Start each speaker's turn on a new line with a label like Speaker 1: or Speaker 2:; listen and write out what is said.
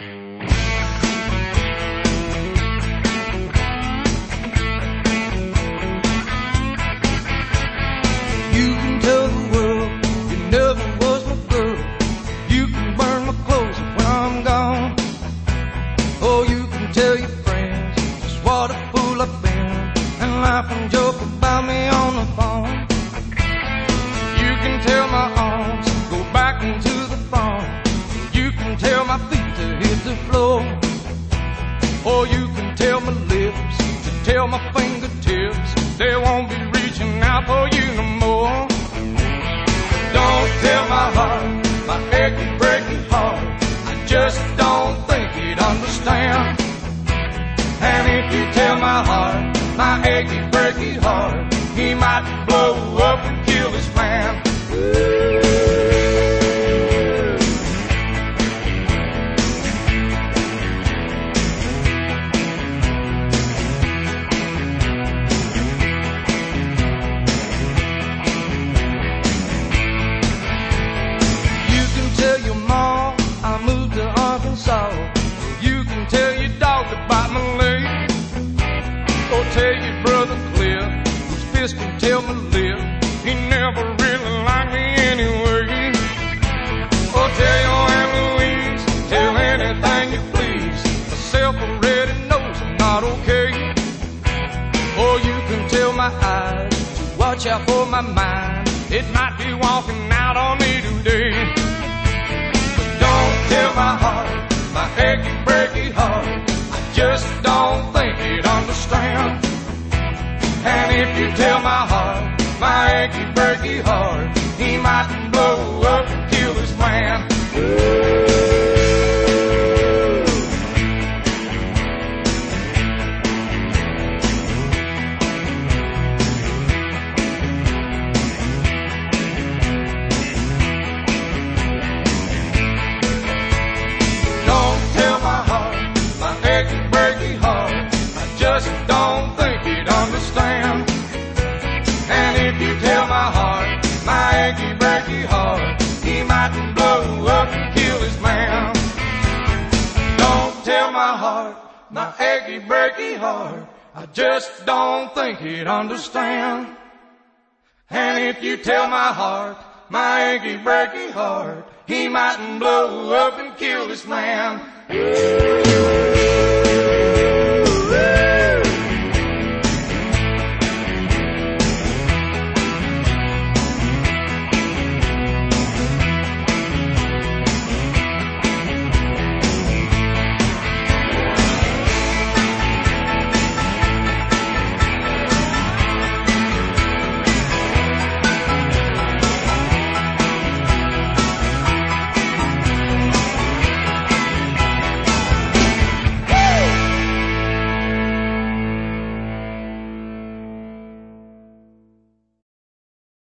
Speaker 1: You can tell the world you never was my girl. You can burn my clothes when I'm gone. Oh, you can tell your friends just what a fool I've been, and laugh and joke about me on the phone. You can tell my arms go back into the phone. You can tell my feet to hit the floor. Or you can tell my lips to tell my fingertips they won't be reaching out for you no more. Don't tell my heart, my achy, breaky heart, I just don't think he'd understand. And if you tell my heart, my achy, breaky heart, he might blow up and kill this man. Tell your mom I moved to Arkansas. You can tell your dog about my leg. Or tell your brother Cliff, whose fist can tell my lip he never really liked me anyway. Or tell your Aunt Louise, tell anything you please, myself already knows I'm not okay. Or you can tell my eyes to watch out for my mind, it might be walking out on me today. Tell my heart, my achy, breaky heart, I just don't think he'd understand. And if you tell my heart, my achy, breaky heart, he might blow up and kill this man. Just don't think he'd understand. And if you tell my heart, my achy, breaky heart, he might blow up and kill this man. Don't tell my heart, my achy, breaky heart, I just don't think he'd understand. And if you tell my heart, my achy, breaky heart, he might blow up and kill this man.